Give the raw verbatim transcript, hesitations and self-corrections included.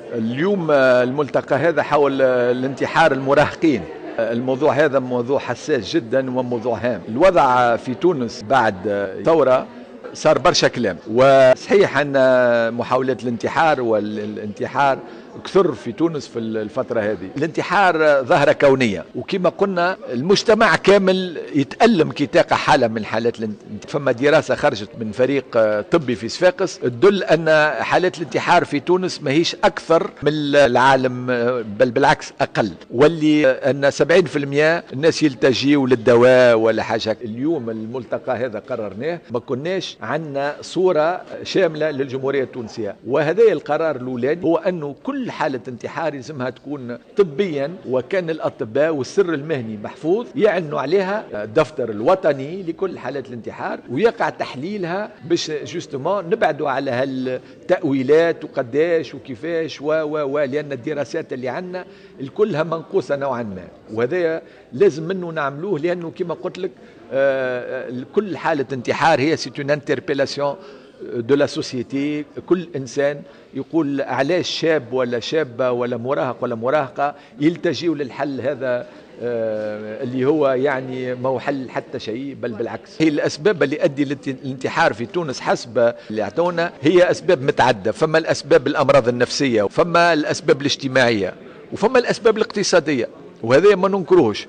اليوم الملتقى هذا حول الانتحار المراهقين. الموضوع هذا موضوع حساس جدا وموضوع هام. الوضع في تونس بعد ثورة صار برشا كلام، وصحيح أن محاولات الانتحار والانتحار كثر في تونس في الفترة هذه. الانتحار ظاهرة كونية، وكما قلنا المجتمع كامل يتألم كي تقع حالة من حالات الانتحار. فما دراسة خرجت من فريق طبي في صفاقس تدل أن حالات الانتحار في تونس ما هيش أكثر من العالم، بل بالعكس أقل، واللي أن سبعين بالمئة الناس يلتجيوا للدواء ولا حاجة. اليوم الملتقى هذا قررناه، ما كناش عندنا صورة شاملة للجمهورية التونسية، وهذا القرار الأولاني هو أنه كل حالة انتحار لازمها تكون طبيا، وكان الأطباء والسر المهني محفوظ يعلنوا عليها الدفتر الوطني لكل حالات الانتحار، ويقع تحليلها باش جوستومون نبعدوا على هالتأويلات وقداش وكيفاش و و و لأن الدراسات اللي عندنا الكلها منقوصة نوعا ما، وهذا لازم منه نعملوه، لأنه كما قلت لك آه كل حالة انتحار هي سي اون انتربيلاسيون دو لا سوسيتي. كل انسان يقول علاش شاب ولا شابه ولا مراهق ولا مراهقه يلتجئوا للحل هذا آه اللي هو يعني ما هو حل حتى شيء، بل بالعكس. هي الاسباب اللي ادي للانتحار في تونس حسب اللي اعطونا هي اسباب متعدده. فما الاسباب الامراض النفسيه، وفما الاسباب الاجتماعيه، وفما الاسباب الاقتصاديه، وهذا ما ننكروهش.